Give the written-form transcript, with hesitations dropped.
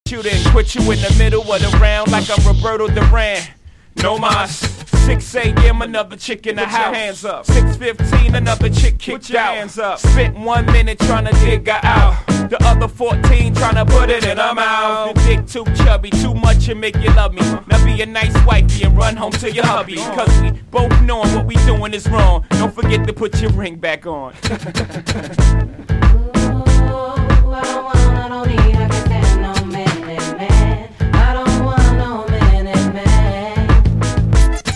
you then quit you in the middle of the round like I'm Roberto Duran. No mas. 6 a.m. another chick in the house. Hands up. 6:15 another chick kicked out. Hands up. Spent 1 minute trying to dig her out. The other 14 trying to put it in her mouth. The dick too chubby, too much and make you love me. Now be a nice wifey and run home to your hubby. Cause we both knowing what we doing is wrong. Don't forget to put your ring back on.